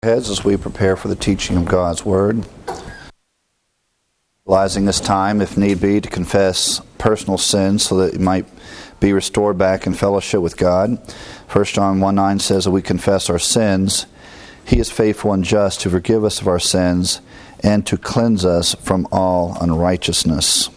Heads as we prepare for the teaching of God's Word, utilizing this time, if need be, to confess personal sins so that you might be restored back in fellowship with God. 1 John 1:9 says that we confess our sins. He is faithful and just to forgive us of our sins and to cleanse us from all unrighteousness.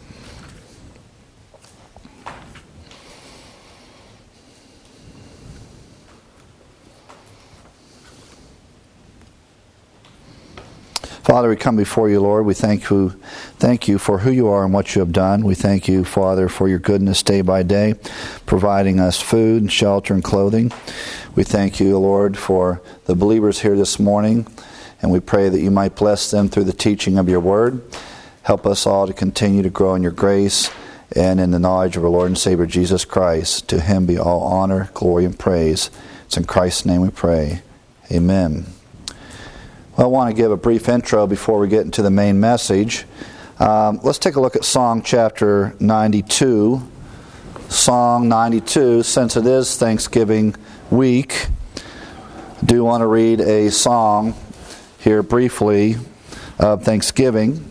Father, we come before you, Lord. We thank you for who you are and what you have done. We thank you, Father, for your goodness day by day, providing us food and shelter and clothing. We thank you, Lord, for the believers here this morning, and we pray that you might bless them through the teaching of your word. Help us all to continue to grow in your grace and in the knowledge of our Lord and Savior Jesus Christ. To him be all honor, glory, and praise. It's in Christ's name we pray. Amen. Well, I want to give a brief intro before we get into the main message. Let's take a look at Song chapter 92. Song 92, since it is Thanksgiving week, I do want to read a song here briefly of Thanksgiving.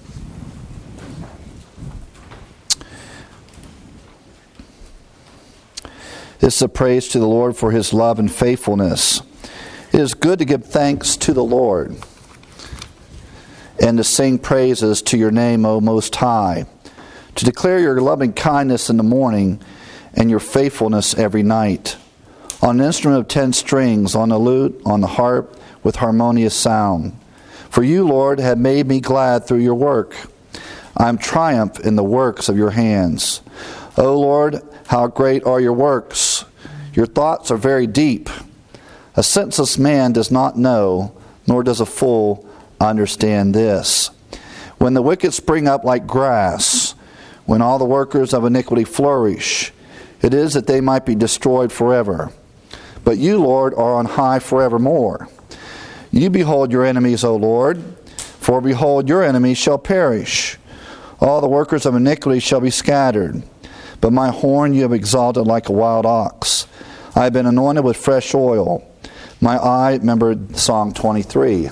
This is a praise to the Lord for his love and faithfulness. It is good to give thanks to the Lord and to sing praises to your name, O Most High, to declare your loving kindness in the morning and your faithfulness every night. On an instrument of 10 strings, on the lute, on the harp, with harmonious sound. For you, Lord, have made me glad through your work. I am triumph in the works of your hands. O Lord, how great are your works! Your thoughts are very deep. A senseless man does not know, nor does a fool understand this. When the wicked spring up like grass, when all the workers of iniquity flourish, it is that they might be destroyed forever. But you, Lord, are on high forevermore. You behold your enemies, O Lord, for behold, your enemies shall perish. All the workers of iniquity shall be scattered. But my horn you have exalted like a wild ox. I have been anointed with fresh oil. My eye, remember Psalm 23,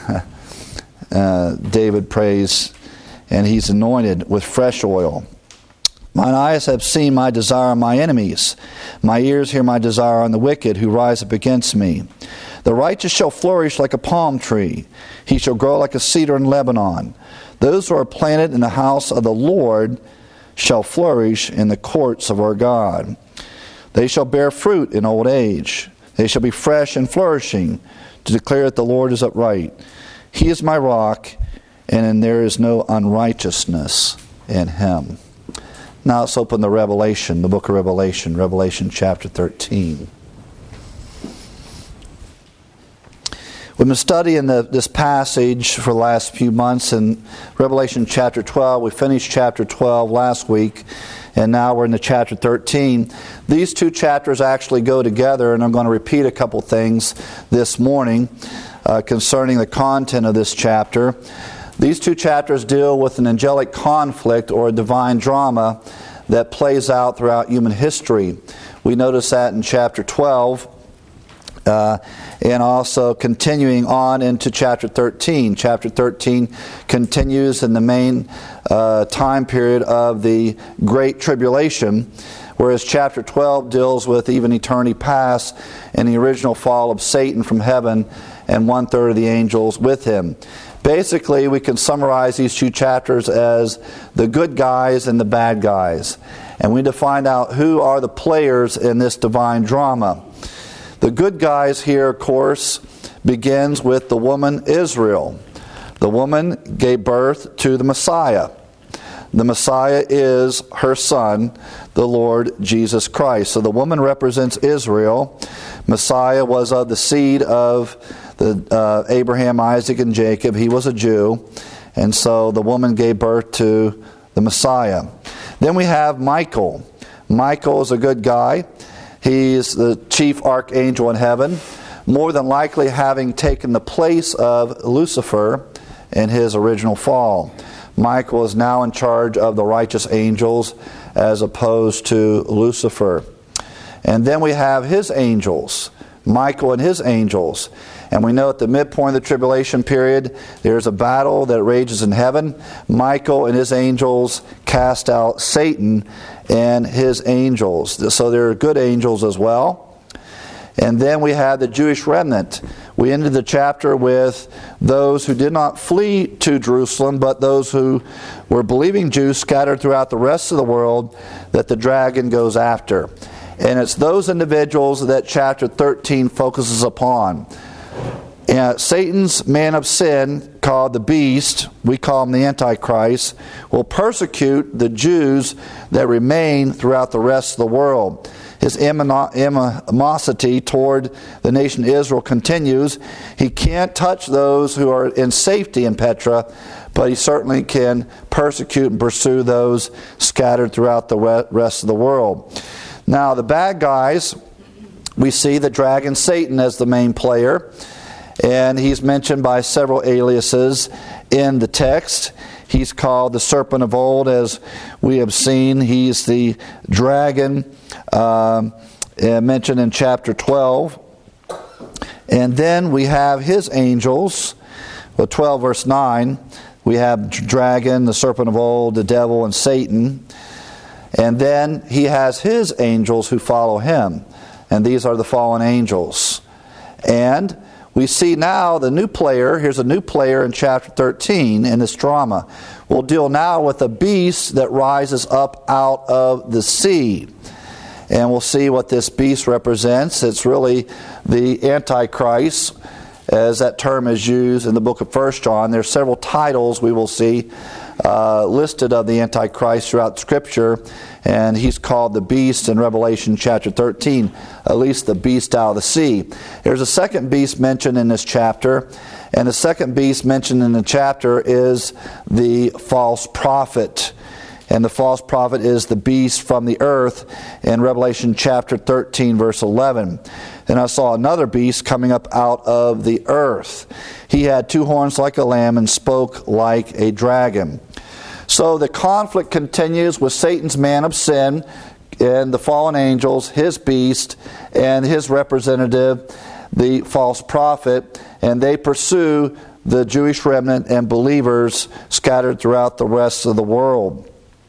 David prays, and he's anointed with fresh oil. Mine eyes have seen my desire on my enemies. My ears hear my desire on the wicked who rise up against me. The righteous shall flourish like a palm tree. He shall grow like a cedar in Lebanon. Those who are planted in the house of the Lord shall flourish in the courts of our God. They shall bear fruit in old age. They shall be fresh and flourishing, to declare that the Lord is upright. He is my rock, and there is no unrighteousness in him. Now let's open the Revelation, the book of Revelation, Revelation chapter 13. We've been studying this passage for the last few months in Revelation chapter 12. We finished chapter 12 last week, and now we're in the chapter 13. These two chapters actually go together, and I'm going to repeat a couple things this morning concerning the content of this chapter. These two chapters deal with an angelic conflict or a divine drama that plays out throughout human history. We notice that in chapter 12. And also continuing on into chapter 13. Chapter 13 continues in the main time period of the Great Tribulation, whereas chapter 12 deals with even eternity past and the original fall of Satan from heaven and 1/3 of the angels with him. Basically, we can summarize these two chapters as the good guys and the bad guys. And we need to find out who are the players in this divine drama. The good guys here, of course, begins with the woman Israel. The woman gave birth to the Messiah. The Messiah is her son, the Lord Jesus Christ. So the woman represents Israel. Messiah was of the seed of Abraham, Isaac, and Jacob. He was a Jew. And so the woman gave birth to the Messiah. Then we have Michael. Michael is a good guy. He's the chief archangel in heaven, more than likely having taken the place of Lucifer in his original fall. Michael is now in charge of the righteous angels as opposed to Lucifer. And then we have his angels, Michael and his angels. And we know at the midpoint of the tribulation period, there's a battle that rages in heaven. Michael and his angels cast out Satan and his angels. So there are good angels as well. And then we have the Jewish remnant. We ended the chapter with those who did not flee to Jerusalem, but those who were believing Jews scattered throughout the rest of the world that the dragon goes after. And it's those individuals that chapter 13 focuses upon. Satan's man of sin, called the beast, we call him the Antichrist, will persecute the Jews that remain throughout the rest of the world. His animosity toward the nation Israel continues. He can't touch those who are in safety in Petra, but he certainly can persecute and pursue those scattered throughout the rest of the world. Now, the bad guys, we see the dragon Satan as the main player, and he's mentioned by several aliases in the text. He's called the serpent of old, as we have seen. He's the dragon mentioned in chapter 12. And then we have his angels. 12 verse 9, we have dragon, the serpent of old, the devil, and Satan. And then he has his angels who follow him. And these are the fallen angels. And we see now the new player. Here's a new player in chapter 13 in this drama. We'll deal now with a beast that rises up out of the sea. And we'll see what this beast represents. It's really the Antichrist, as that term is used in the book of 1 John. There's several titles we will see listed of the Antichrist throughout Scripture, and he's called the beast in Revelation chapter 13, at least the beast out of the sea. There's a second beast mentioned in this chapter, and the second beast mentioned in the chapter is the false prophet. And the false prophet is the beast from the earth in Revelation chapter 13, verse 11. Then I saw another beast coming up out of the earth. He had 2 horns like a lamb and spoke like a dragon. So the conflict continues with Satan's man of sin and the fallen angels, his beast, and his representative, the false prophet, and they pursue the Jewish remnant and believers scattered throughout the rest of the world.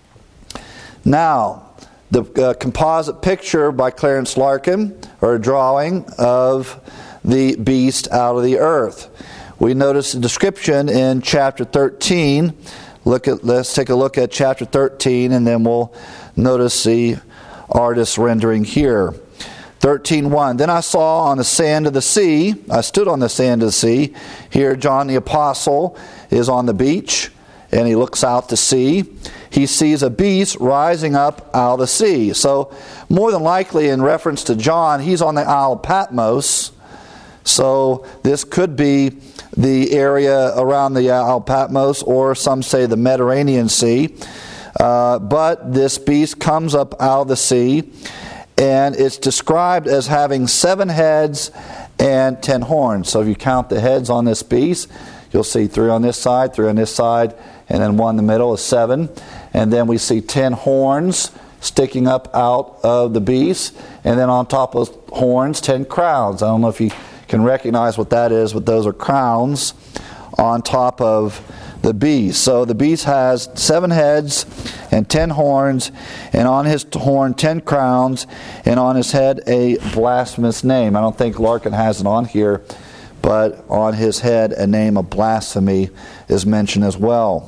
Now, the composite picture by Clarence Larkin, or a drawing of the beast out of the earth. We notice the description in chapter 13. Let's take a look at chapter 13, and then we'll notice the artist's rendering here. 13:1. Then I saw on the sand of the sea, I stood on the sand of the sea. Here John the Apostle is on the beach, and he looks out to sea. He sees a beast rising up out of the sea. So, more than likely, in reference to John, he's on the Isle of Patmos. So, this could be the area around the Isle of Patmos, or some say the Mediterranean Sea. But this beast comes up out of the sea, and it's described as having 7 heads and 10 horns. So, if you count the heads on this beast, you'll see 3 on this side, 3 on this side, and then 1 in the middle is 7. And then we see 10 horns sticking up out of the beast. And then on top of horns, 10 crowns. I don't know if you can recognize what that is, but those are crowns on top of the beast. So the beast has 7 heads and 10 horns, and on his horn 10 crowns, and on his head a blasphemous name. I don't think Larkin has it on here, but on his head a name of blasphemy is mentioned as well.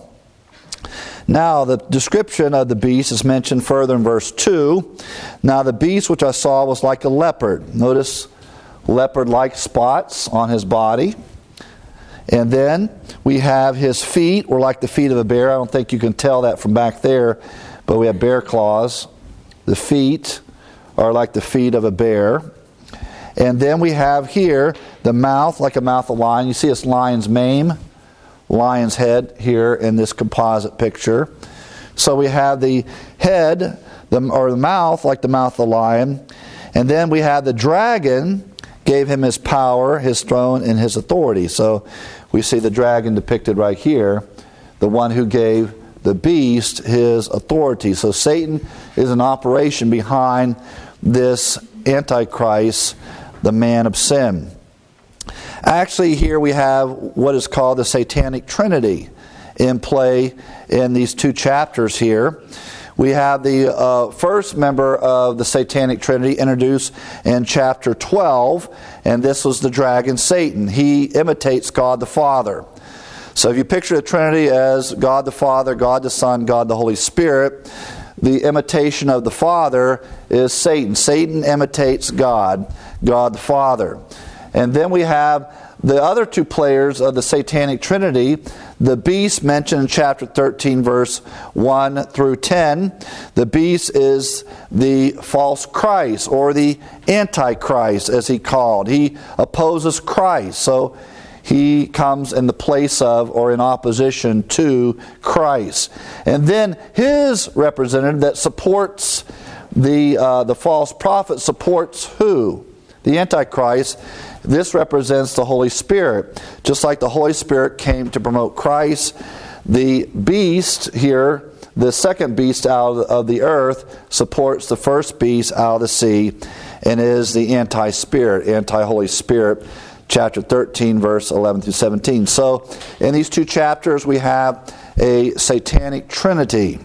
Now, the description of the beast is mentioned further in verse 2. Now, the beast which I saw was like a leopard. Notice leopard-like spots on his body. And then we have his feet were like the feet of a bear. I don't think you can tell that from back there, but we have bear claws. The feet are like the feet of a bear. And then we have here the mouth like a mouth of a lion. You see this lion's mane, lion's head here in this composite picture. So we have the head, the mouth like the mouth of the lion. And then we have the dragon gave him his power, his throne, and his authority. So we see the dragon depicted right here, the one who gave the beast his authority. So Satan is an operation behind this Antichrist, the man of sin. Actually, here we have what is called the Satanic Trinity in play in these two chapters here. We have the first member of the Satanic Trinity introduced in chapter 12, and this was the dragon Satan. He imitates God the Father. So if you picture the Trinity as God the Father, God the Son, God the Holy Spirit, the imitation of the Father is Satan. Satan imitates God, God the Father. And then we have the other two players of the Satanic Trinity, the beast mentioned in chapter 13, verse 1 through 10. The beast is the false Christ, or the Antichrist, as he called. He opposes Christ, so he comes in the place of, or in opposition to, Christ. And then his representative that supports the false prophet supports who? The Antichrist. This represents the Holy Spirit. Just like the Holy Spirit came to promote Christ, the beast here, the second beast out of the earth, supports the first beast out of the sea, and is the anti-spirit, anti-Holy Spirit. Chapter 13, verse 11 through 17. So, in these two chapters, we have a Satanic Trinity.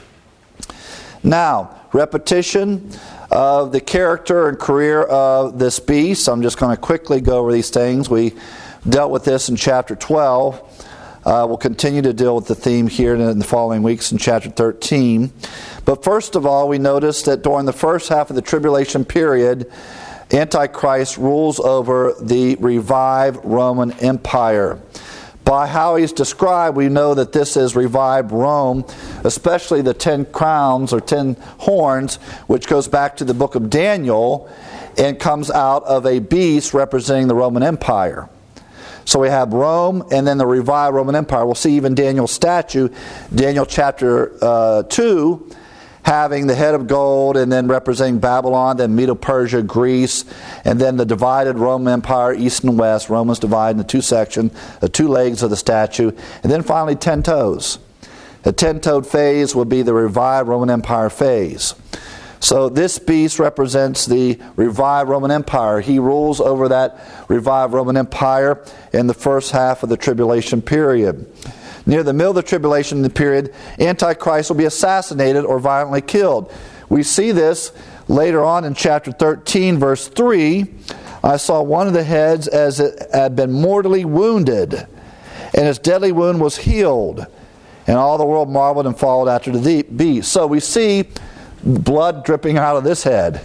Now, repetition of the character and career of this beast. I'm just going to quickly go over these things. We dealt with this in chapter 12. We'll continue to deal with the theme here in the following weeks in chapter 13. But first of all, we notice that during the first half of the tribulation period, Antichrist rules over the revived Roman Empire. By how he's described, we know that this is revived Rome, especially the 10 crowns or 10 horns, which goes back to the book of Daniel and comes out of a beast representing the Roman Empire. So we have Rome and then the revived Roman Empire. We'll see even Daniel's statue, Daniel chapter 2, having the head of gold and then representing Babylon, then Medo-Persia, Greece, and then the divided Roman Empire, east and west. Rome was divided into two sections, the two legs of the statue, and then finally 10 toes. The 10-toed phase will be the revived Roman Empire phase. So this beast represents the revived Roman Empire. He rules over that revived Roman Empire in the first half of the tribulation period. Near the middle of the tribulation period, Antichrist will be assassinated or violently killed. We see this later on in chapter 13, verse 3. I saw one of the heads as it had been mortally wounded, and its deadly wound was healed. And all the world marveled and followed after the beast. So we see blood dripping out of this head.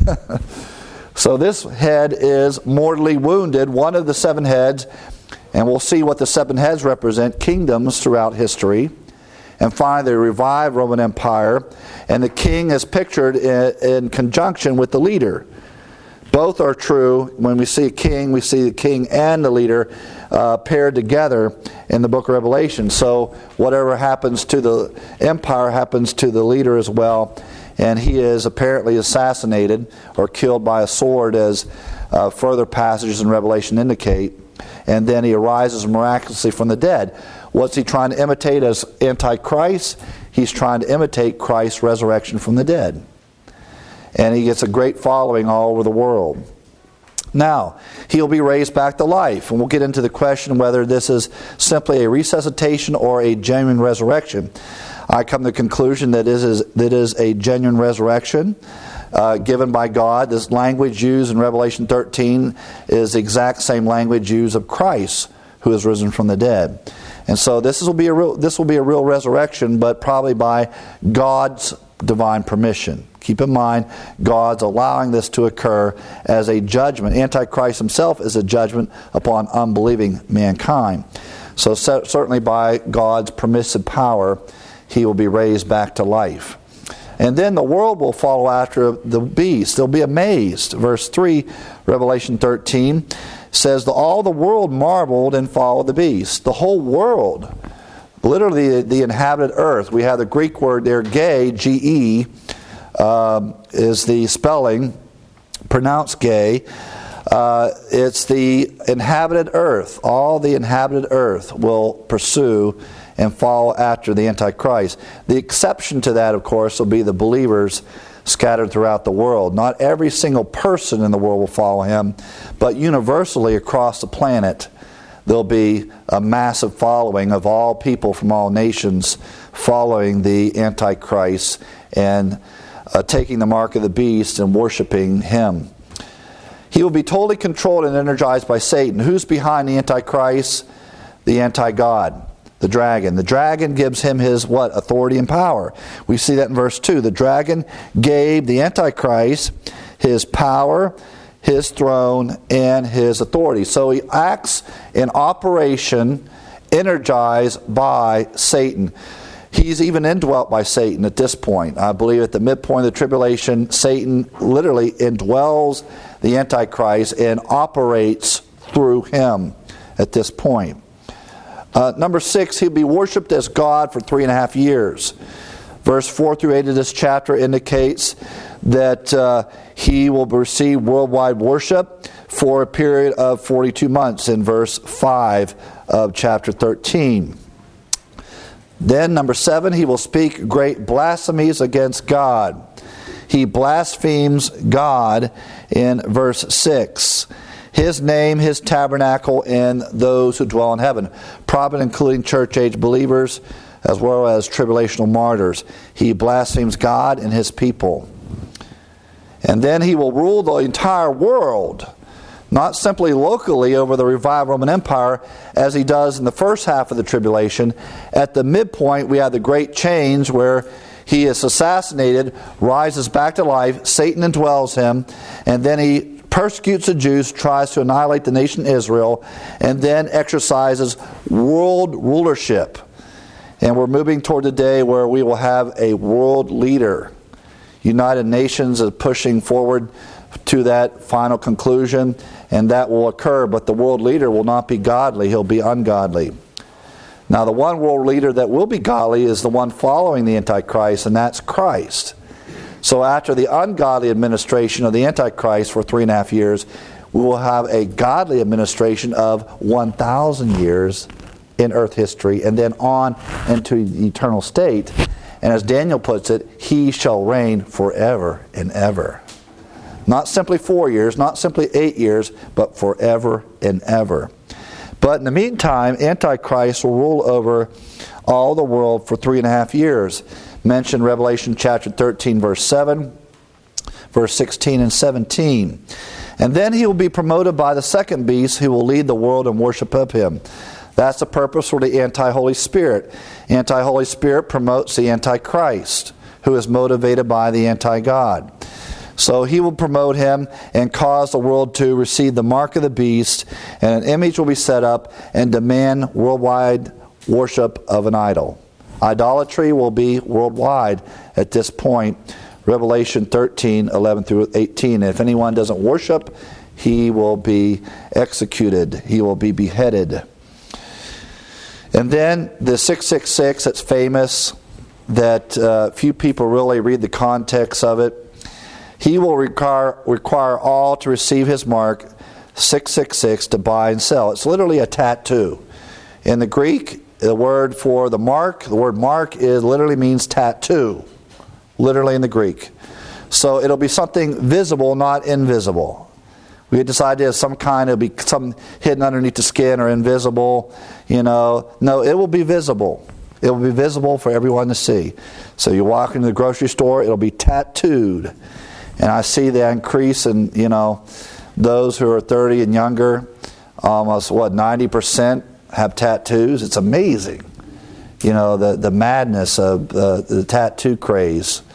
So this head is mortally wounded, one of the 7 heads. And we'll see what the 7 heads represent, kingdoms throughout history. And finally, the revived Roman Empire. And the king is pictured in conjunction with the leader. Both are true. When we see a king, we see the king and the leader paired together in the book of Revelation. So whatever happens to the empire happens to the leader as well. And he is apparently assassinated or killed by a sword, as further passages in Revelation indicate. And then he arises miraculously from the dead. What's he trying to imitate as Antichrist? He's trying to imitate Christ's resurrection from the dead. And he gets a great following all over the world. Now, he'll be raised back to life. And we'll get into the question whether this is simply a resuscitation or a genuine resurrection. I come to the conclusion that it is a genuine resurrection. Given by God. This language used in Revelation 13 is the exact same language used of Christ, who is risen from the dead. And so this will be a real resurrection, but probably by God's divine permission. Keep in mind, God's allowing this to occur as a judgment. Antichrist himself is a judgment upon unbelieving mankind. So certainly by God's permissive power, he will be raised back to life. And then the world will follow after the beast. They'll be amazed. Verse 3, Revelation 13, says, all the world marveled and followed the beast. The whole world, literally the inhabited earth. We have the Greek word there, gay, G-E, is the spelling, pronounced gay. It's the inhabited earth. All the inhabited earth will pursue and follow after the Antichrist. The exception to that, of course, will be the believers scattered throughout the world. Not every single person in the world will follow him, but universally across the planet there'll be a massive following of all people from all nations following the Antichrist and taking the mark of the beast and worshiping him. He will be totally controlled and energized by Satan. Who's behind the Antichrist? The anti-God, the dragon. The dragon gives him his what? Authority and power. We see that in verse 2. The dragon gave the Antichrist his power, his throne, and his authority. So he acts in operation energized by Satan. He's even indwelt by Satan at this point. I believe at the midpoint of the tribulation, Satan literally indwells the Antichrist and operates through him at this point. Number 6, he'll be worshipped as God for 3.5 years. Verse 4 through 8 of this chapter indicates that he will receive worldwide worship for a period of 42 months in verse 5 of chapter 13. Then, number 7, he will speak great blasphemies against God. He blasphemes God in verse 6. His name, his tabernacle, and those who dwell in heaven. Probably including church-age believers as well as tribulational martyrs. He blasphemes God and his people. And then he will rule the entire world, not simply locally over the revived Roman Empire, as he does in the first half of the tribulation. At the midpoint, we have the great change where he is assassinated, rises back to life, Satan indwells him, and then he persecutes the Jews, tries to annihilate the nation Israel, and then exercises world rulership. And we're moving toward the day where we will have a world leader. United Nations is pushing forward to that final conclusion, and that will occur, but the world leader will not be godly, he'll be ungodly. Now, the one world leader that will be godly is the one following the Antichrist, and that's Christ. So after the ungodly administration of the Antichrist for 3.5 years, we will have a godly administration of 1,000 years in earth history, and then on into the eternal state. And as Daniel puts it, he shall reign forever and ever. Not simply 4 years, not simply 8 years, but forever and ever. But in the meantime, Antichrist will rule over all the world for 3.5 years. Mentioned Revelation chapter 13, verse 7, verse 16 and 17. And then he will be promoted by the second beast who will lead the world in worship of him. That's the purpose for the anti-Holy Spirit. Anti-Holy Spirit promotes the Antichrist, who is motivated by the anti-God. So he will promote him and cause the world to receive the mark of the beast, and an image will be set up and demand worldwide worship of an idol. Idolatry will be worldwide at this point. Revelation 13, 11 through 18. If anyone doesn't worship, he will be executed. He will be beheaded. And then the 666, it's famous, that few people really read the context of it. He will require all to receive his mark, 666, to buy and sell. It's literally a tattoo. In the Greek, the word for the word mark literally means tattoo. Literally in the Greek. So it'll be something visible, not invisible. We had decided as some kind, it'll be something hidden underneath the skin or invisible. No, it will be visible. It will be visible for everyone to see. So you walk into the grocery store, it'll be tattooed. And I see the increase in, those who are 30 and younger, almost, 90% have tattoos. It's amazing. The madness of the tattoo craze.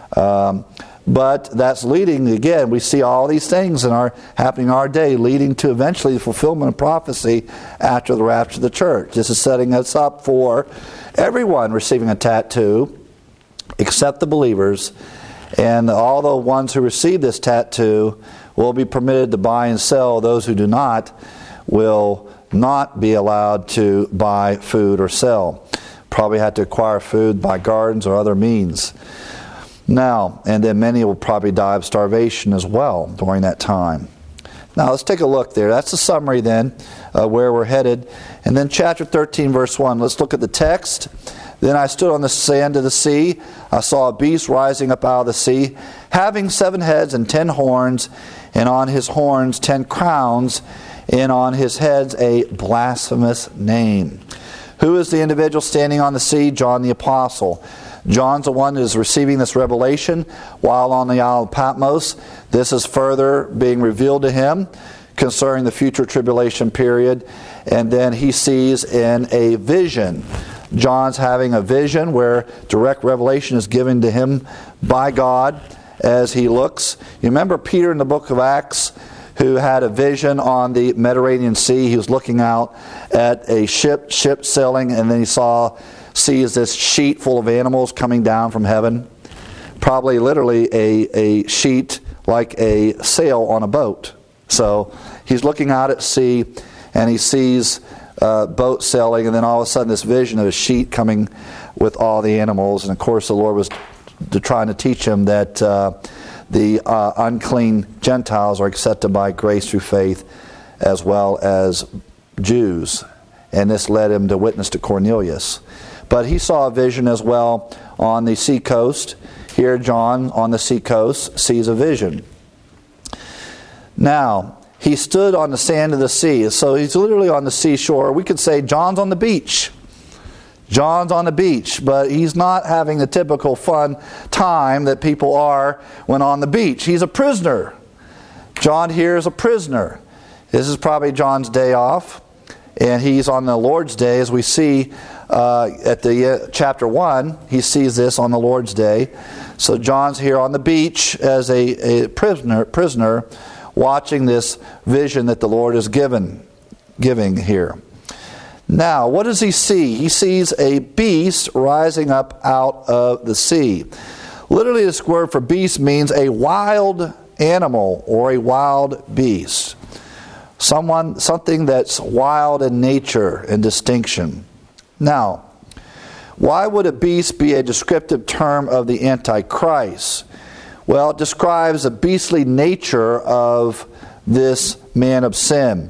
But that's leading, again, we see all these things happening in our day, leading to eventually the fulfillment of prophecy after the rapture of the church. This is setting us up for everyone receiving a tattoo, except the believers. And all the ones who receive this tattoo will be permitted to buy and sell. Those who do not will not be allowed to buy food or sell. Probably have to acquire food by gardens or other means. Now, and then many will probably die of starvation as well during that time. Now, let's take a look there. That's the summary then, where we're headed. And then chapter 13, verse 1. Let's look at the text. Then I stood on the sand of the sea. I saw a beast rising up out of the sea, having 7 heads and 10 horns, and on his horns 10 crowns, and on his heads a blasphemous name. Who is the individual standing on the sea? John the Apostle. John's the one that is receiving this revelation while on the Isle of Patmos. This is further being revealed to him concerning the future tribulation period. And then he sees in a vision. John's having a vision where direct revelation is given to him by God as he looks. You remember Peter in the book of Acts, who had a vision on the Mediterranean Sea. He was looking out at a ship sailing, and then he sees this sheet full of animals coming down from heaven. Probably literally a sheet like a sail on a boat. So he's looking out at sea, and he sees boat sailing, and then all of a sudden this vision of a sheet coming with all the animals. And of course the Lord was trying to teach him that the unclean Gentiles are accepted by grace through faith as well as Jews. And this led him to witness to Cornelius. But he saw a vision as well on the sea coast. Here John on the sea coast sees a vision. Now, he stood on the sand of the sea. So he's literally on the seashore. We could say John's on the beach. John's on the beach, but he's not having the typical fun time that people are when on the beach. He's a prisoner. John here is a prisoner. This is probably John's day off, and he's on the Lord's Day, as we see at the chapter 1. He sees this on the Lord's Day. So John's here on the beach as a prisoner, watching this vision that the Lord is giving here. Now, what does he see? He sees a beast rising up out of the sea. Literally, this word for beast means a wild animal or a wild beast. Something that's wild in nature and distinction. Now, why would a beast be a descriptive term of the Antichrist? Well, it describes the beastly nature of this man of sin.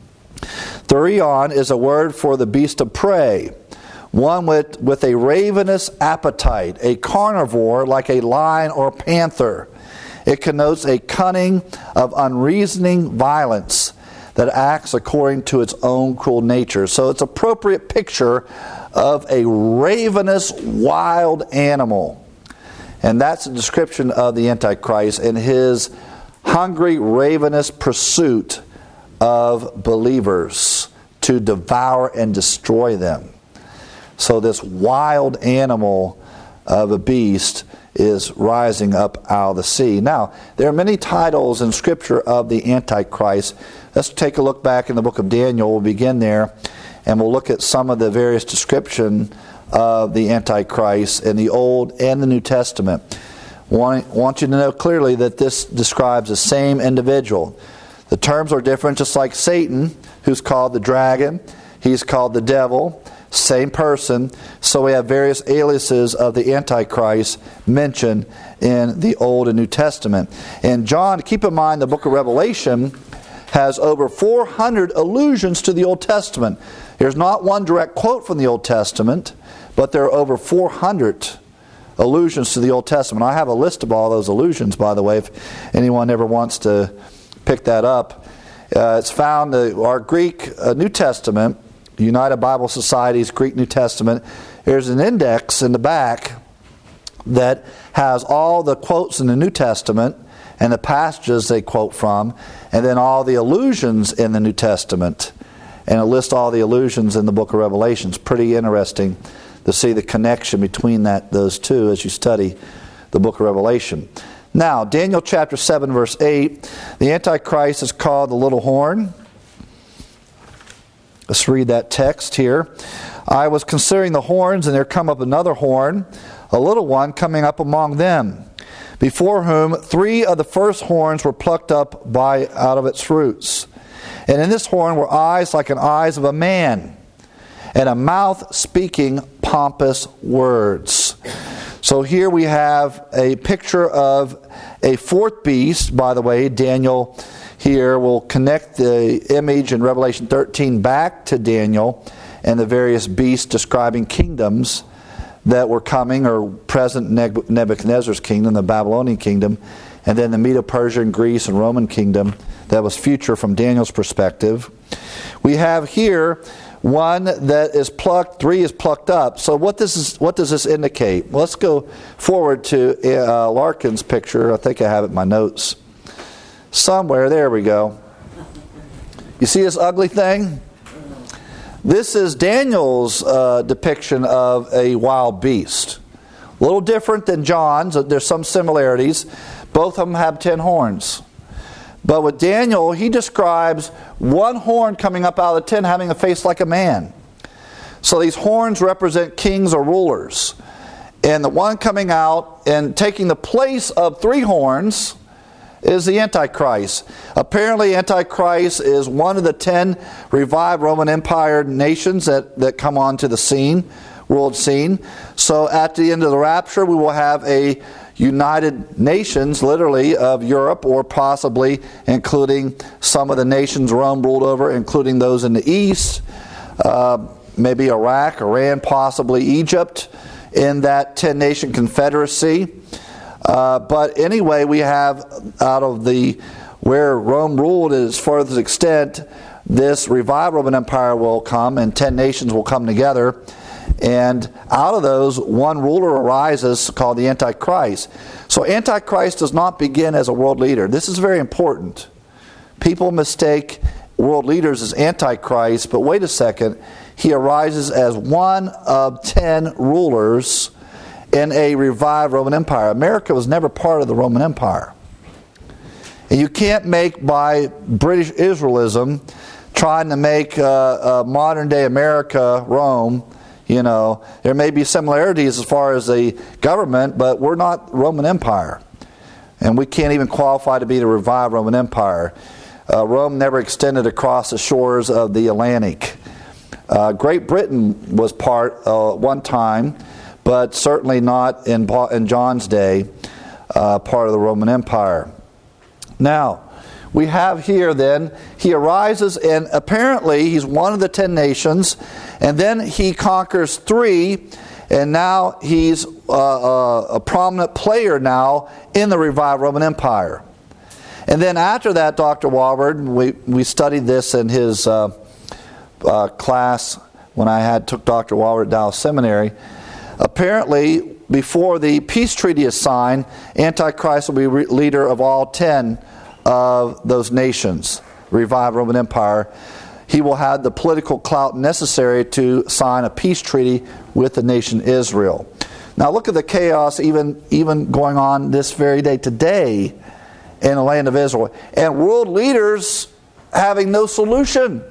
Therion is a word for the beast of prey, one with a ravenous appetite, a carnivore like a lion or panther. It connotes a cunning of unreasoning violence that acts according to its own cruel nature. So it's an appropriate picture of a ravenous wild animal. And that's a description of the Antichrist and his hungry, ravenous pursuit of believers to devour and destroy them. So this wild animal of a beast is rising up out of the sea. Now, there are many titles in Scripture of the Antichrist. Let's take a look back in the book of Daniel. We'll begin there, and we'll look at some of the various description of the Antichrist in the Old and the New Testament. I want you to know clearly that this describes the same individual. The terms are different, just like Satan, who's called the dragon. He's called the devil. Same person. So we have various aliases of the Antichrist mentioned in the Old and New Testament. And John, keep in mind, the book of Revelation has over 400 allusions to the Old Testament. There's not one direct quote from the Old Testament, but there are over 400 allusions to the Old Testament. I have a list of all those allusions, by the way, if anyone ever wants to pick that up. It's found in our Greek New Testament, United Bible Society's Greek New Testament. There's an index in the back that has all the quotes in the New Testament and the passages they quote from, and then all the allusions in the New Testament. And it lists all the allusions in the book of Revelation. It's pretty interesting to see the connection between those two as you study the book of Revelation. Now, Daniel chapter 7, verse 8, the Antichrist is called the little horn. Let's read that text here. I was considering the horns, and there come up another horn, a little one coming up among them, before whom 3 of the first horns were plucked up out of its roots. And in this horn were eyes like an eyes of a man, and a mouth speaking pompous words. So here we have a picture of a fourth beast. By the way, Daniel here will connect the image in Revelation 13 back to Daniel and the various beasts describing kingdoms that were coming, or present Nebuchadnezzar's kingdom, the Babylonian kingdom, and then the Medo-Persian, Greece, and Roman kingdom that was future from Daniel's perspective. We have here one that is plucked, 3 is plucked up. So what does this indicate? Well, let's go forward to Larkin's picture. I think I have it in my notes somewhere. There we go. You see this ugly thing? This is Daniel's depiction of a wild beast. A little different than John's. There's some similarities. Both of them have 10 horns. But with Daniel, he describes one horn coming up out of the 10 having a face like a man. So these horns represent kings or rulers. And the one coming out and taking the place of 3 horns is the Antichrist. Apparently, Antichrist is one of the 10 revived Roman Empire nations that come onto the scene, world scene. So at the end of the rapture, we will have a United Nations, literally, of Europe, or possibly including some of the nations Rome ruled over, including those in the east, maybe Iraq, Iran, possibly Egypt, in that 10-nation confederacy. But anyway, we have out of where Rome ruled at its furthest extent, this revived Roman Empire will come, and 10 nations will come together. And out of those, one ruler arises called the Antichrist. So Antichrist does not begin as a world leader. This is very important. People mistake world leaders as Antichrist, but wait a second. He arises as one of 10 rulers in a revived Roman Empire. America was never part of the Roman Empire. And you can't make, by British Israelism, trying to make modern day America Rome. You know, there may be similarities as far as the government, but we're not Roman Empire. And we can't even qualify to be the revived Roman Empire. Rome never extended across the shores of the Atlantic. Great Britain was part one time, but certainly not in John's day, part of the Roman Empire. Now, we have here then, he arises, and apparently he's one of the 10 nations, and then he conquers 3, and now he's a prominent player now in the revived Roman Empire. And then after that, Dr. Walvoord, we studied this in his class when I took Dr. Walvoord at Dallas Seminary. Apparently, before the peace treaty is signed, Antichrist will be leader of all 10 of those nations, revived Roman Empire. He will have the political clout necessary to sign a peace treaty with the nation Israel. Now look at the chaos even going on this very day today in the land of Israel. And world leaders having no solution.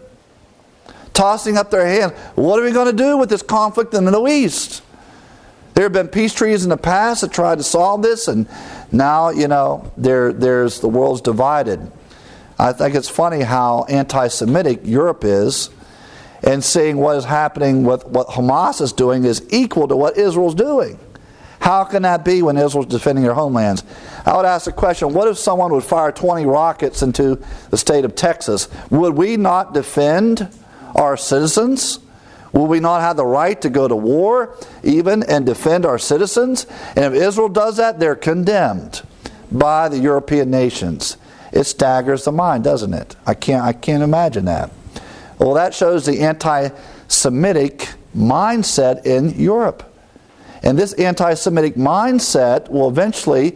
Tossing up their hand. What are we going to do with this conflict in the Middle East? There have been peace treaties in the past that tried to solve this, and now, there's the world's divided. I think it's funny how anti-Semitic Europe is, and seeing what is happening with what Hamas is doing is equal to what Israel's doing. How can that be when Israel's defending their homelands? I would ask the question, what if someone would fire 20 rockets into the state of Texas? Would we not defend our citizens? Will we not have the right to go to war even and defend our citizens? And if Israel does that, they're condemned by the European nations. It staggers the mind, doesn't it? I can't imagine that. Well, that shows the anti-Semitic mindset in Europe. And this anti-Semitic mindset will eventually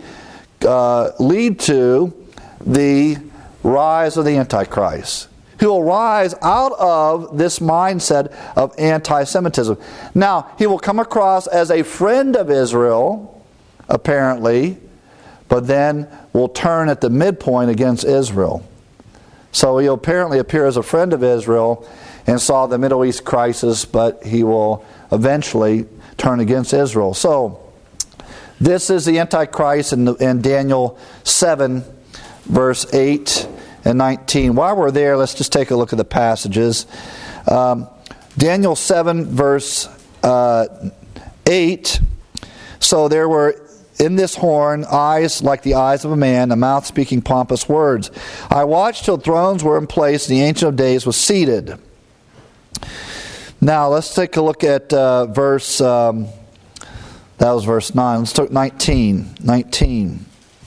lead to the rise of the Antichrist, who will rise out of this mindset of anti-Semitism. Now, he will come across as a friend of Israel, apparently, but then will turn at the midpoint against Israel. So he'll apparently appear as a friend of Israel and solve the Middle East crisis, but he will eventually turn against Israel. So, this is the Antichrist in Daniel 7, verse 8 and 19. While we're there, let's just take a look at the passages. Daniel 7, verse 8. So there were in this horn eyes like the eyes of a man, a mouth speaking pompous words. I watched till thrones were in place, and the Ancient of Days was seated. Now let's take a look at verse That was verse 9. Let's start 19. 19.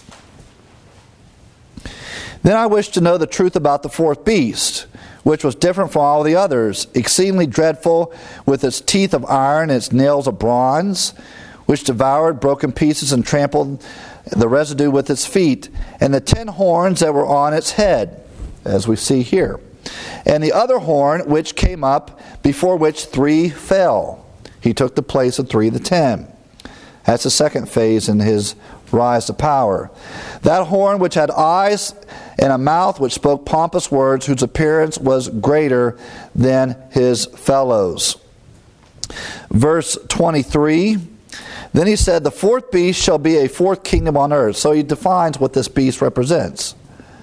Then I wished to know the truth about the fourth beast, which was different from all the others, exceedingly dreadful, with its teeth of iron and its nails of bronze, which devoured, broke in pieces, and trampled the residue with its feet, and the 10 horns that were on its head, as we see here. And the other horn which came up, before which 3 fell. He took the place of 3 of the 10. That's the second phase in his rise to power. That horn which had eyes and a mouth which spoke pompous words, whose appearance was greater than his fellows. Verse 23, then he said, the fourth beast shall be a fourth kingdom on earth. So he defines what this beast represents.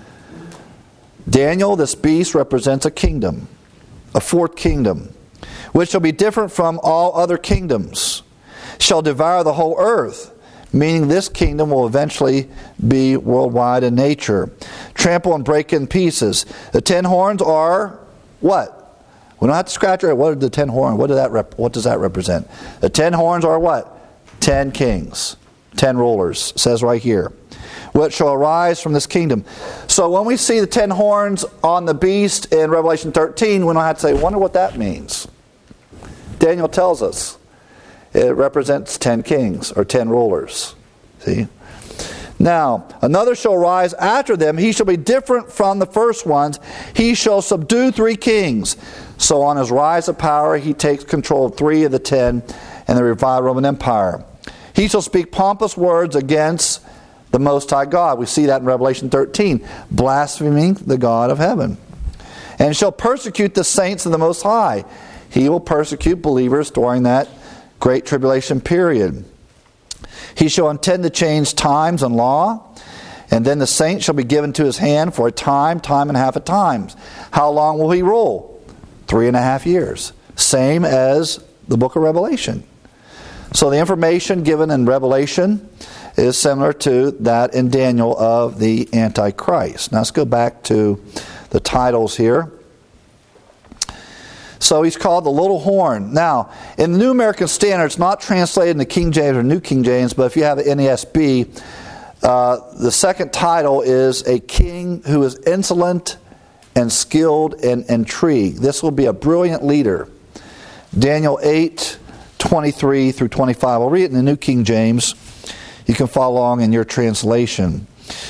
Daniel, this beast represents a kingdom, a fourth kingdom, which shall be different from all other kingdoms, shall devour the whole earth, meaning this kingdom will eventually be worldwide in nature. Trample and break in pieces. The 10 horns are what? We don't have to scratch our head. What are the 10 horns? What does that represent? The 10 horns are what? 10 kings. 10 rulers. It says right here. What shall arise from this kingdom. So when we see the 10 horns on the beast in Revelation 13, we don't have to say, wonder what that means. Daniel tells us. It represents 10 kings or 10 rulers. See? Now, another shall rise after them. He shall be different from the first ones. He shall subdue 3 kings. So on his rise of power, he takes control of 3 of the 10 and the revived Roman Empire. He shall speak pompous words against the Most High God. We see that in Revelation 13. Blaspheming the God of heaven. And shall persecute the saints of the Most High. He will persecute believers during that Great Tribulation period. He shall intend to change times and law, and then the saints shall be given to his hand for a time, time and half a time. How long will he rule? 3.5 years. Same as the book of Revelation. So the information given in Revelation is similar to that in Daniel of the Antichrist. Now let's go back to the titles here. So he's called the little horn. Now, in the New American Standard, it's not translated into King James or New King James, but if you have an NASB, the second title is a king who is insolent and skilled in intrigue. This will be a brilliant leader. Daniel 8:23 through 25. I'll read it in the New King James. You can follow along in your translation.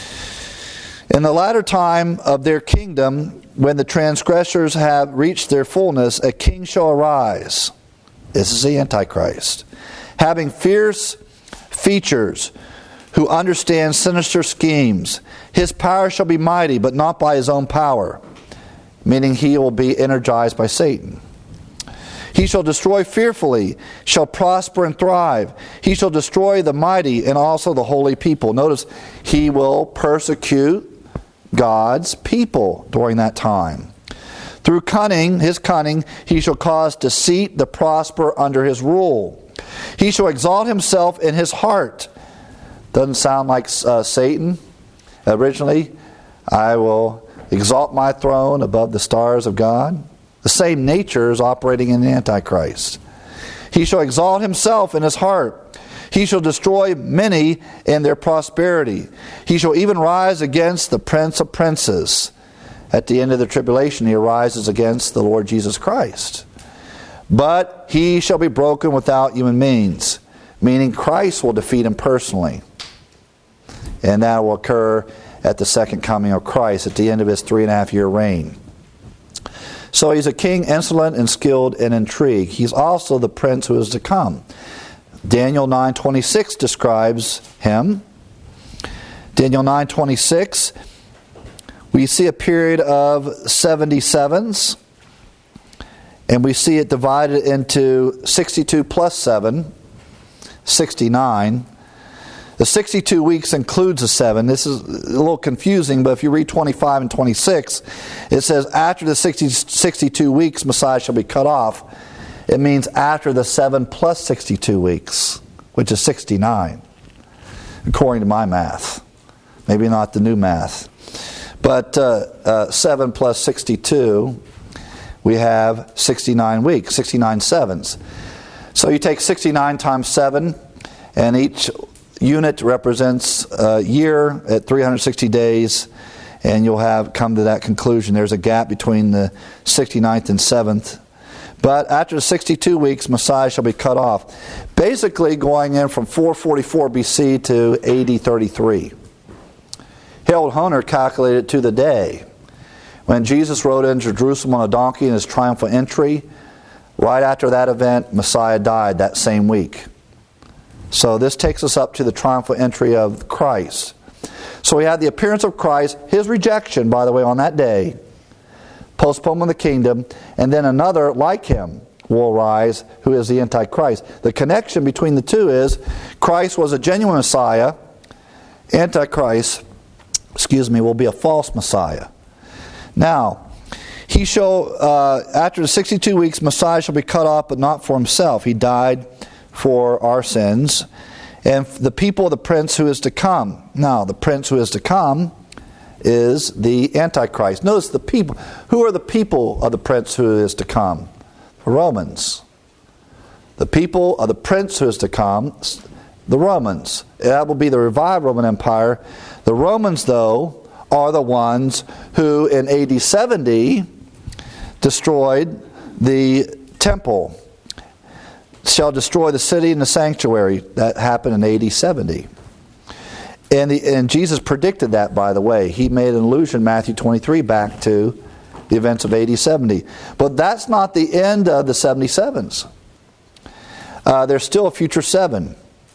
In the latter time of their kingdom, when the transgressors have reached their fullness, a king shall arise. This is the Antichrist. Having fierce features, who understands sinister schemes. His power shall be mighty, but not by his own power, meaning he will be energized by Satan. He shall destroy fearfully, shall prosper and thrive. He shall destroy the mighty and also the holy people. Notice, he will persecute God's people during that time. Through cunning, his cunning, he shall cause deceit to prosper under his rule. He shall exalt himself in his heart. Doesn't sound like Satan originally. I will exalt my throne above the stars of God. The same nature is operating in the Antichrist. He shall exalt himself in his heart. He shall destroy many in their prosperity. He shall even rise against the Prince of Princes. At the end of the tribulation, he arises against the Lord Jesus Christ. But he shall be broken without human means, meaning Christ will defeat him personally. And that will occur at the second coming of Christ, at the end of his 3.5-year reign. So he's a king insolent and skilled in intrigue. He's also the prince who is to come. Daniel 9:26 describes him. Daniel 9:26, we see a period of 77s, and we see it divided into 62 plus 7, 69. The 62 weeks includes the 7. This is a little confusing, but if you read 25 and 26, it says, after the 62 weeks, Messiah shall be cut off. It means after the 7 plus 62 weeks, which is 69, according to my math. Maybe not the new math. But 7 plus 62, we have 69 weeks, 69 sevens. So you take 69 times 7, And each unit represents a year at 360 days, and you'll have come to that conclusion. There's a gap between the 69th and 7th. But after the 62 weeks, Messiah shall be cut off. Basically going in from 444 BC to AD 33. Harold Hoehner calculated to the day. When Jesus rode into Jerusalem on a donkey in his triumphal entry, right after that event, Messiah died that same week. So this takes us up to the triumphal entry of Christ. So we had the appearance of Christ, his rejection, by the way, on that day, postponement of the kingdom, and then another like him will arise, who is the Antichrist. The connection between the two is Christ was a genuine Messiah. Antichrist, will be a false Messiah. Now, he shall, after the 62 weeks, Messiah shall be cut off, but not for himself. He died for our sins, and the people of the prince who is to come. Now, the prince who is to come is the Antichrist. Notice the people. Who are the people of the prince who is to come? The Romans. The people of the prince who is to come, the Romans. That will be the revived Roman Empire. The Romans, though, are the ones who in AD 70 destroyed the temple. Shall destroy the city and the sanctuary. That happened in AD 70. And Jesus predicted that, by the way. He made an allusion, Matthew 23, back to the events of AD 70. But that's not the end of the 77s. There's still a future 7.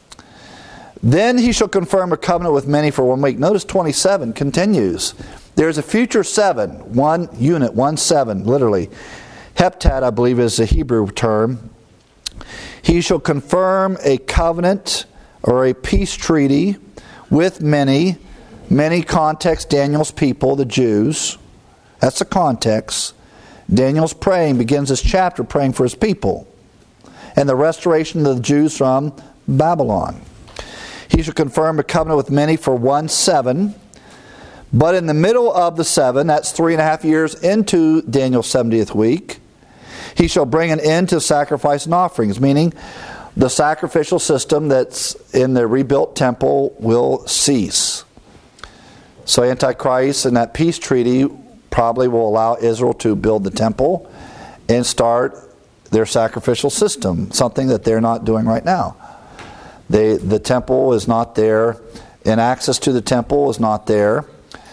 Then he shall confirm a covenant with many for 1 week. Notice 27 continues. There's a future 7, 1 unit, 1 7, literally. Heptad, I believe, is the Hebrew term. He shall confirm a covenant or a peace treaty with many context, Daniel's people, the Jews. That's the context. Daniel's praying, begins this chapter praying for his people. And the restoration of the Jews from Babylon. He shall confirm a covenant with many for 1 7. But in the middle of the 7, that's 3.5 years into Daniel's 70th week, he shall bring an end to sacrifice and offerings, meaning the sacrificial system that's in the rebuilt temple will cease. So Antichrist and that peace treaty probably will allow Israel to build the temple and start their sacrificial system, something that they're not doing right now. The temple is not there, and access to the temple is not there,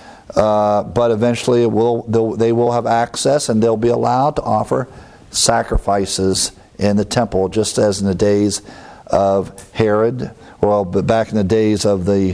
but eventually they will have access, and they'll be allowed to offer sacrifices in the temple, just as in the days of Herod, or back in the days of the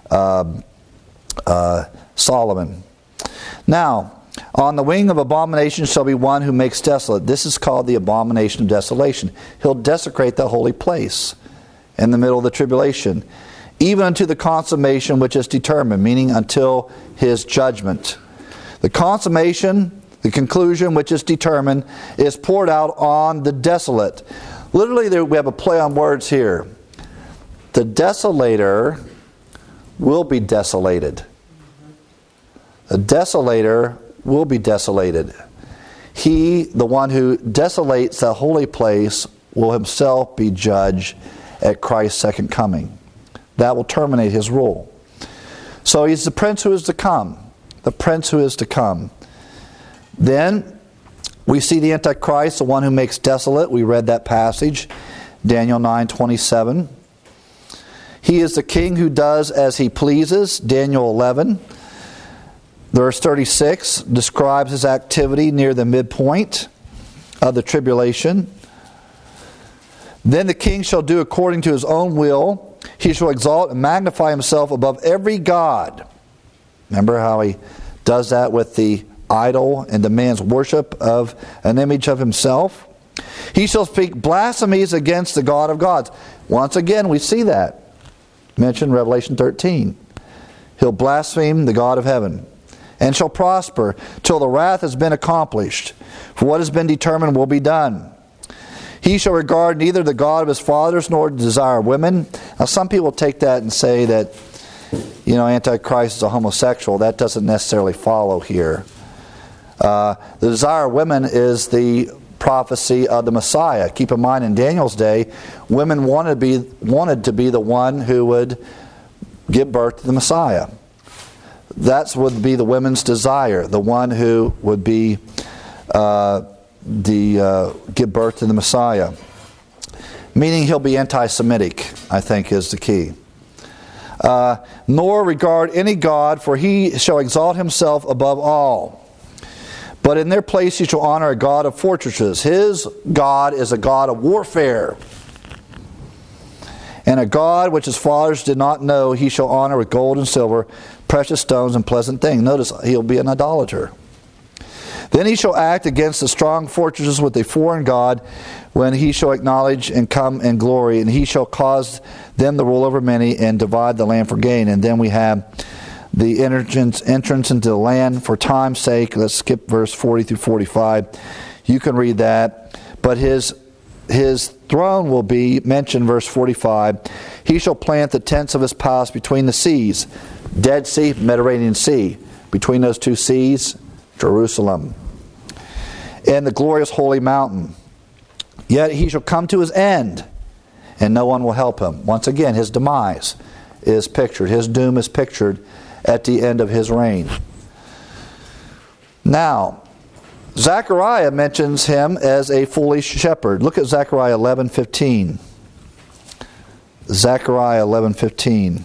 Solomon. Now, on the wing of abomination shall be one who makes desolate. This is called the abomination of desolation. He'll desecrate the holy place in the middle of the tribulation, even unto the consummation which is determined, meaning until his judgment. The consummation, the conclusion which is determined, is poured out on the desolate. Literally, we have a play on words here. The desolator will be desolated. The desolator will be desolated. He, the one who desolates the holy place, will himself be judged at Christ's second coming. That will terminate his rule. So he's the prince who is to come. The prince who is to come. Then we see the Antichrist, the one who makes desolate. We read that passage, Daniel 9:27. He is the king who does as he pleases, Daniel 11. Verse 36 describes his activity near the midpoint of the tribulation. Then the king shall do according to his own will. He shall exalt and magnify himself above every god. Remember how he does that with the idol and demands worship of an image of himself? He shall speak blasphemies against the God of gods. Once again, we see that mentioned in Revelation 13. He'll blaspheme the God of heaven, and shall prosper till the wrath has been accomplished. For what has been determined will be done. He shall regard neither the God of his fathers nor desire women. Now some people take that and say that, Antichrist is a homosexual. That doesn't necessarily follow here. The desire of women is the prophecy of the Messiah. Keep in mind, in Daniel's day, women wanted to be the one who would give birth to the Messiah. That would be the women's desire, the one who would be give birth to the Messiah. Meaning he'll be anti-Semitic, I think, is the key. Nor regard any god, for he shall exalt himself above all. But in their place he shall honor a god of fortresses. His God is a god of warfare. And a god which his fathers did not know, he shall honor with gold and silver, precious stones and pleasant things. Notice, he'll be an idolater. Then he shall act against the strong fortresses with a foreign god, when he shall acknowledge and come in glory, and he shall cause them to rule over many and divide the land for gain. And then we have the entrance into the land for time's sake. Let's skip verse 40 through 45. You can read that. But his throne will be mentioned, verse 45. He shall plant the tents of his palace between the seas. Dead Sea, Mediterranean Sea. Between those two seas, Jerusalem. And the glorious holy mountain. Yet he shall come to his end, and no one will help him. Once again, his demise is pictured. His doom is pictured at the end of his reign. Now, Zechariah mentions him as a foolish shepherd. Look at Zechariah 11:15. Zechariah 11:15.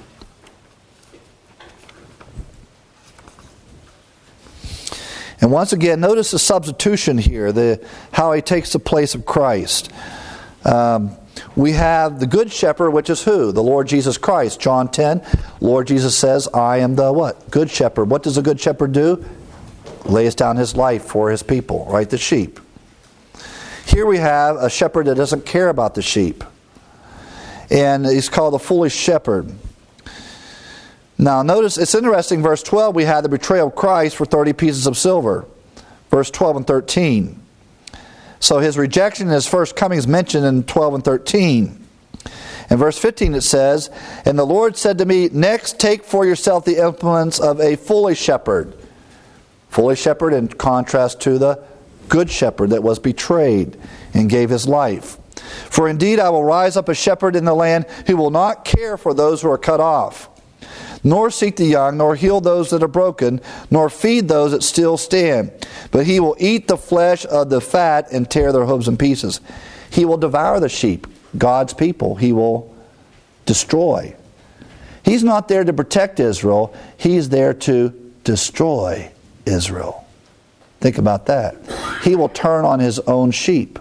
And once again, notice the substitution here, how he takes the place of Christ. We have the good shepherd, which is who? The Lord Jesus Christ. John 10, Lord Jesus says, I am the what? Good shepherd. What does a good shepherd do? Lays down his life for his people, right? The sheep. Here we have a shepherd that doesn't care about the sheep. And he's called the foolish shepherd. Now notice, it's interesting, verse 12, we had the betrayal of Christ for 30 pieces of silver. Verse 12 and 13. So his rejection and his first coming is mentioned in 12 and 13. In verse 15 it says, And the Lord said to me, Next take for yourself the implements of a foolish shepherd. Foolish shepherd in contrast to the good shepherd that was betrayed and gave his life. For indeed I will rise up a shepherd in the land who will not care for those who are cut off, nor seek the young, nor heal those that are broken, nor feed those that still stand. But he will eat the flesh of the fat and tear their hooves in pieces. He will devour the sheep, God's people. He will destroy. He's not there to protect Israel. He's there to destroy Israel. Think about that. He will turn on his own sheep.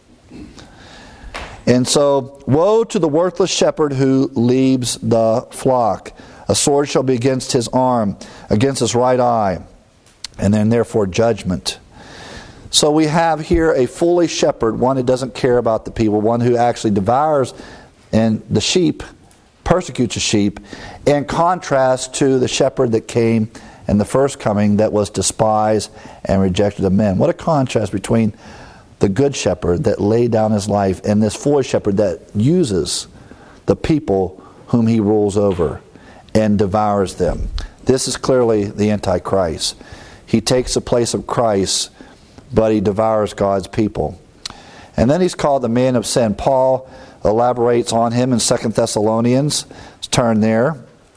And so, woe to the worthless shepherd who leaves the flock. A sword shall be against his arm, against his right eye, and then therefore judgment. So we have here a foolish shepherd, one who doesn't care about the people, one who actually devours and the sheep, persecutes the sheep, in contrast to the shepherd that came in the first coming that was despised and rejected of men. What a contrast between the good shepherd that laid down his life and this foolish shepherd that uses the people whom he rules over and devours them. This is clearly the Antichrist. He takes the place of Christ, but he devours God's people. And then he's called the man of sin. Paul elaborates on him in 2 Thessalonians. Let's turn there.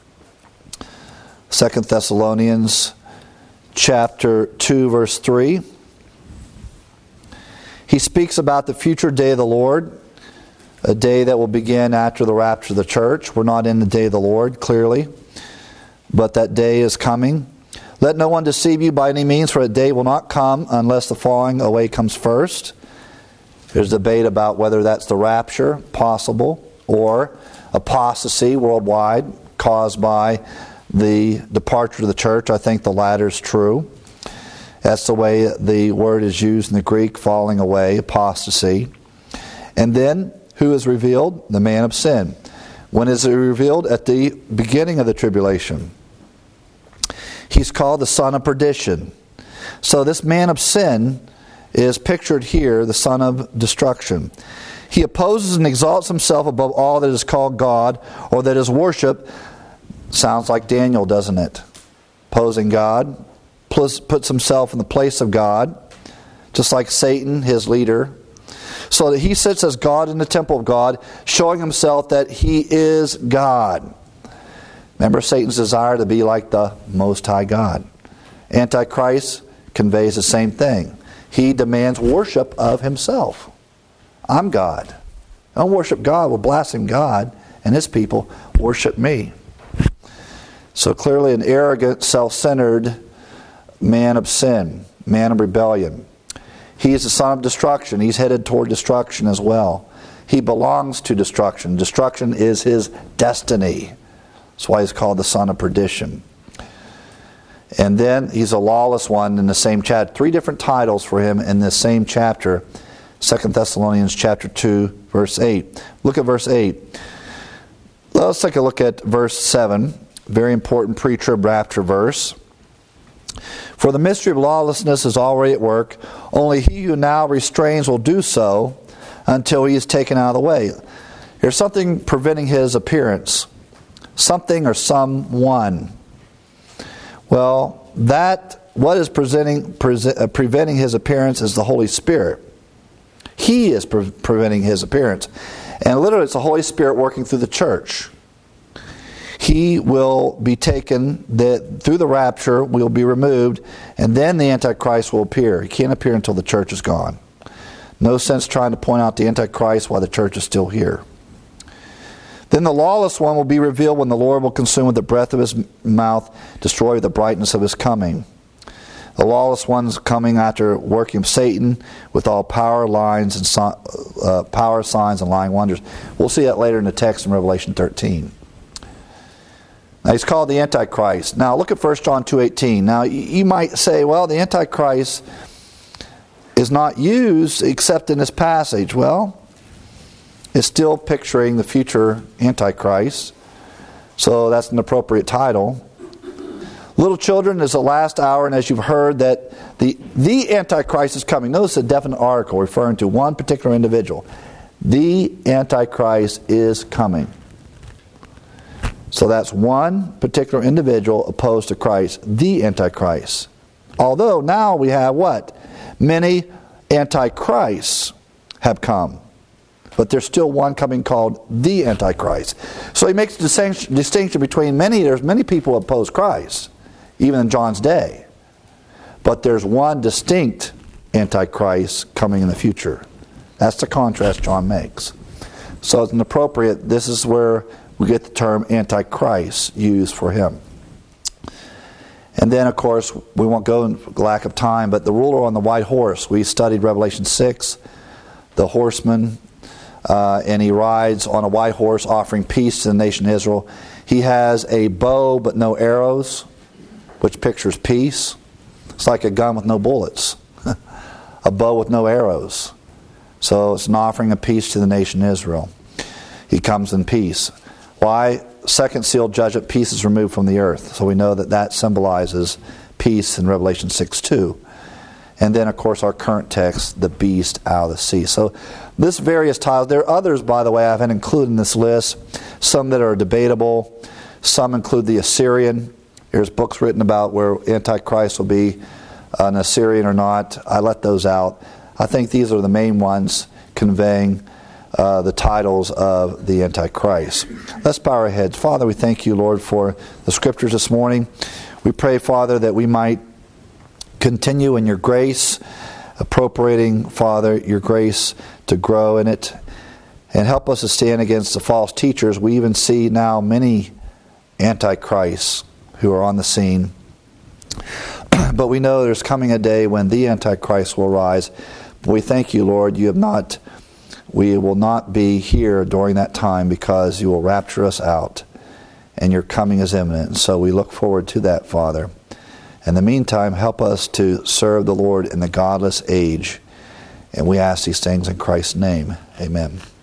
2 Thessalonians chapter 2, verse 3. He speaks about the future day of the Lord, a day that will begin after the rapture of the church. We're not in the day of the Lord, clearly, but that day is coming. Let no one deceive you by any means, for a day will not come unless the falling away comes first. There's debate about whether that's the rapture, possible, or apostasy worldwide caused by the departure of the church. I think the latter is true. That's the way the word is used in the Greek, falling away, apostasy. And then, who is revealed? The man of sin. When is he revealed? At the beginning of the tribulation. He's called the son of perdition. So this man of sin is pictured here, the son of destruction. He opposes and exalts himself above all that is called God or that is worship. Sounds like Daniel, doesn't it? Opposing God, puts himself in the place of God, just like Satan, his leader, so that he sits as God in the temple of God, showing himself that he is God. Remember Satan's desire to be like the Most High God. Antichrist conveys the same thing. He demands worship of himself. I'm God. Don't worship God, will blaspheme God, and his people worship me. So clearly an arrogant, self-centered man of sin, man of rebellion. He is the son of destruction. He's headed toward destruction as well. He belongs to destruction. Destruction is his destiny. That's why he's called the son of perdition. And then he's a lawless one in the same chapter. 3 different titles for him in the same chapter. 2 Thessalonians chapter 2, verse 8. Look at verse 8. Let's take a look at verse 7. Very important pre-trib rapture verse. For the mystery of lawlessness is already at work. Only he who now restrains will do so until he is taken out of the way. There's something preventing his appearance. Something or someone. Well, what is preventing his appearance is the Holy Spirit. He is preventing his appearance. And literally it's the Holy Spirit working through the church. He will be taken, through the rapture, will be removed, and then the Antichrist will appear. He can't appear until the church is gone. No sense trying to point out the Antichrist while the church is still here. Then the lawless one will be revealed when the Lord will consume with the breath of his mouth, destroy the brightness of his coming. The lawless one's coming after working of Satan with all power, signs, and lying wonders. We'll see that later in the text in Revelation 13. Now he's called the Antichrist. Now look at 1 John 2:18. Now you might say, well, the Antichrist is not used except in this passage. Well, it's still picturing the future Antichrist. So that's an appropriate title. Little children is the last hour, and as you've heard that the Antichrist is coming. Notice a definite article referring to one particular individual. The Antichrist is coming. So that's one particular individual opposed to Christ, the Antichrist. Although now we have what? Many Antichrists have come. But there's still one coming called the Antichrist. So he makes a distinction between there's many people who oppose Christ, even in John's day. But there's one distinct Antichrist coming in the future. That's the contrast John makes. So it's inappropriate. This is where we get the term Antichrist used for him. And then, of course, we won't go in lack of time, but the ruler on the white horse. We studied Revelation 6, the horseman, and he rides on a white horse offering peace to the nation of Israel. He has a bow but no arrows, which pictures peace. It's like a gun with no bullets. A bow with no arrows. So it's an offering of peace to the nation of Israel. He comes in peace. Why? Second seal judgment, peace is removed from the earth. So we know that symbolizes peace in Revelation 6:2. And then, of course, our current text, the beast out of the sea. So this various titles. There are others, by the way, I haven't included in this list. Some that are debatable. Some include the Assyrian. There's books written about where Antichrist will be an Assyrian or not. I let those out. I think these are the main ones conveying the titles of the Antichrist. Let's bow our heads. Father, we thank you, Lord, for the Scriptures this morning. We pray, Father, that we might continue in your grace, appropriating, Father, your grace to grow in it, and help us to stand against the false teachers. We even see now many Antichrists who are on the scene. But we know there's coming a day when the Antichrist will rise. We thank you, Lord, we will not be here during that time because you will rapture us out and your coming is imminent. And so we look forward to that, Father. In the meantime, help us to serve the Lord in the godless age. And we ask these things in Christ's name. Amen.